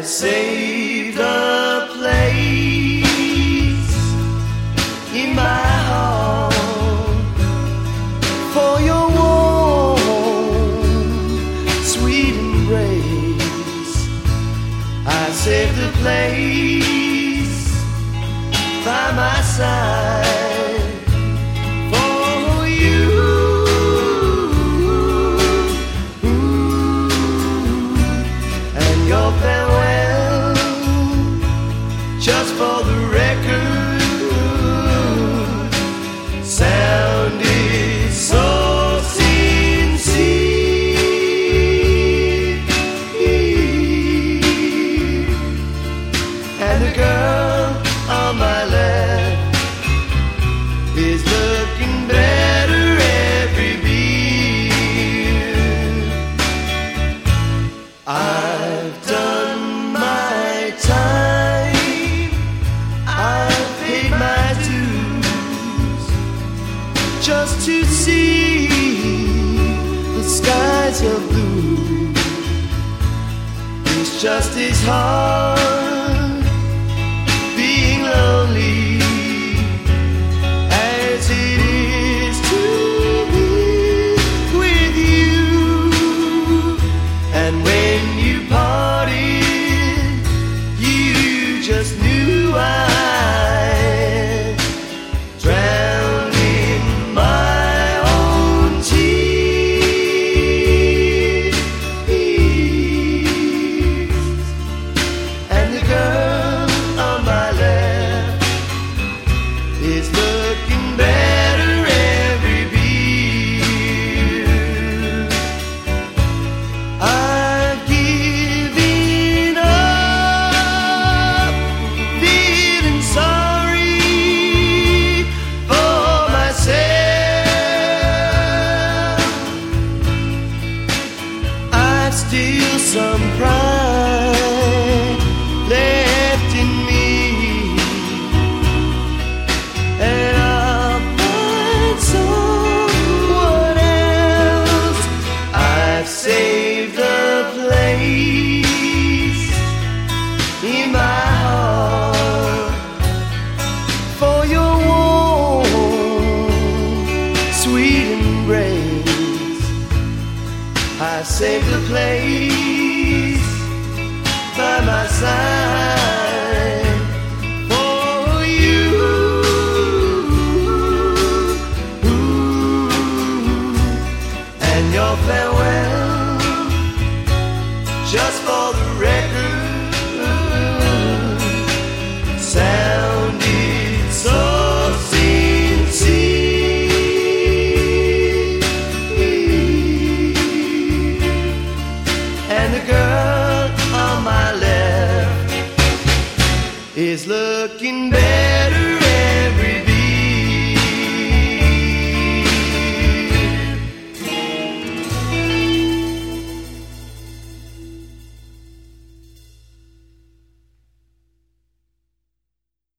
saved a place in my heart for your warm, sweet embrace. I saved a place by my side for you. And your farewell, just for the record, sounded so sincere. And the girl on my left is looking better every beer. I've done my time, I've paid my dues, just to see the skies of blue. It's just as hard being lonely as it is to be with you. And when you parted, you just knew I drowned in my own tears. And the girl on my left is looking better every beer. I've given up feeling sorry for myself. I've still some pride left in me, and I'll find someone else. I've saved a place in my heart for your warm, sweet embrace. I saved a place by my side for you. And your farewell, just for the record, sounded so sincere. And the girl on my left is looking better